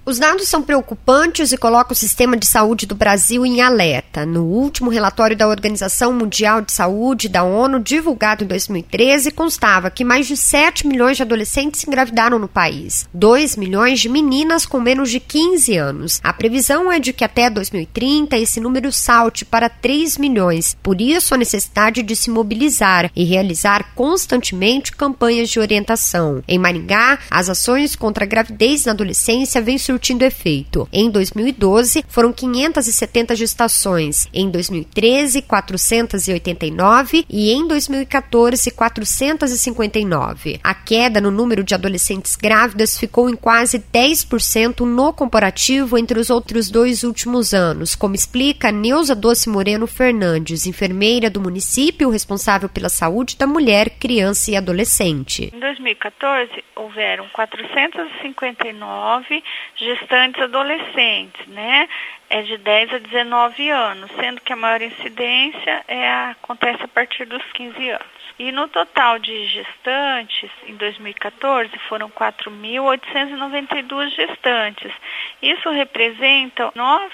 Os dados são preocupantes e colocam o sistema de saúde do Brasil em alerta. No último relatório da Organização Mundial de Saúde, da ONU, divulgado em 2013, constava que mais de 7 milhões de adolescentes engravidaram no país. 2 milhões de meninas com menos de 15 anos. A previsão é de que até 2030 esse número salte para 3 milhões. Por isso, a necessidade de se mobilizar e realizar constantemente campanhas de orientação. Em Maringá, as ações contra a gravidez na adolescência vêm surtindo efeito. Em 2012, foram 570 gestações. Em 2013, 489 e em 2014, 459. A queda no número de adolescentes grávidas ficou em quase 10% no comparativo entre os outros 2 últimos anos, como explica Neuza Doce Moreno Fernandes, enfermeira do município responsável pela saúde da mulher, criança e adolescente. Em 2014, houveram 459 gestantes adolescentes, né? É de 10 a 19 anos, sendo que a maior incidência acontece a partir dos 15 anos. E no total de gestantes, em 2014, foram 4.892 gestantes. Isso representa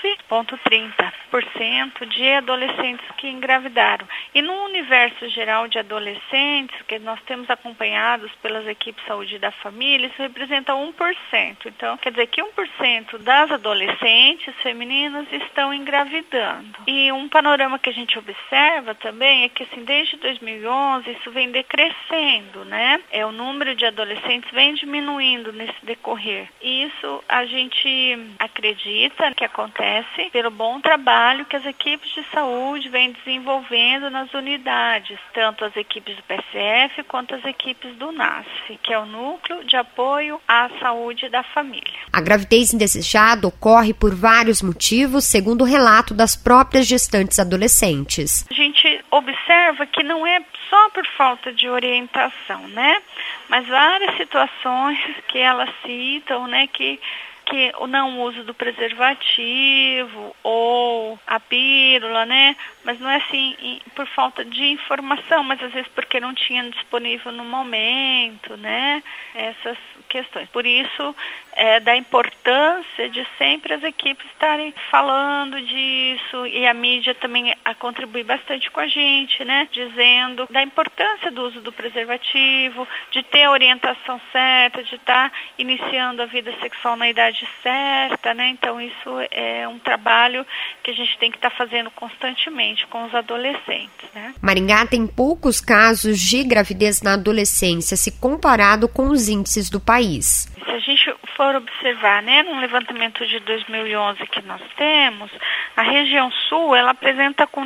9,30% de adolescentes que engravidaram. E no universo geral de adolescentes, que nós temos acompanhados pelas equipes de saúde da família, isso representa 1%. Então, quer dizer que 1% das adolescentes femininas estão engravidando. E um panorama que a gente observa também é que, assim, desde 2011, isso vem decrescendo, né? O número de adolescentes vem diminuindo nesse decorrer. E isso a gente acredita que acontece pelo bom trabalho que as equipes de saúde vêm desenvolvendo nas unidades, tanto as equipes do PSF quanto as equipes do NASF, que é o Núcleo de Apoio à Saúde da Família. A gravidez indesejada ocorre por vários motivos, segundo o relato das próprias gestantes adolescentes. A gente observa que não é só por falta de orientação, né? Mas várias situações que elas citam, né? Que o não uso do preservativo ou a pílula, né? Mas não é assim por falta de informação, mas às vezes porque não tinha disponível no momento, né? Essas questões. Por isso, da importância de sempre as equipes estarem falando disso, e a mídia também contribui bastante com a gente, né? Dizendo da importância do uso do preservativo, de ter a orientação certa, de estar iniciando a vida sexual na idade certa, né? Então isso é um trabalho que a gente tem que estar fazendo constantemente com os adolescentes, né? Maringá tem poucos casos de gravidez na adolescência se comparado com os índices do país. Se a gente for observar, né, num levantamento de 2011 que nós temos, a região sul ela apresenta com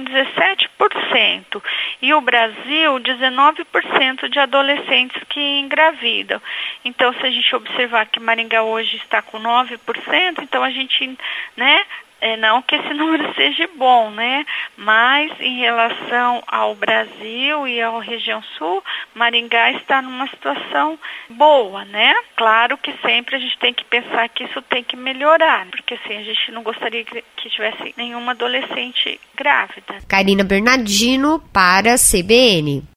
17% e o Brasil 19% de adolescentes que engravidam. Então, se a gente observar que Maringá hoje está com 9%, então a gente, né, não que esse número seja bom, né? Mas em relação ao Brasil e à região sul, Maringá está numa situação boa, né? Claro que sempre a gente tem que pensar que isso tem que melhorar, porque assim, a gente não gostaria que tivesse nenhuma adolescente grávida. Karina Bernardino para a CBN.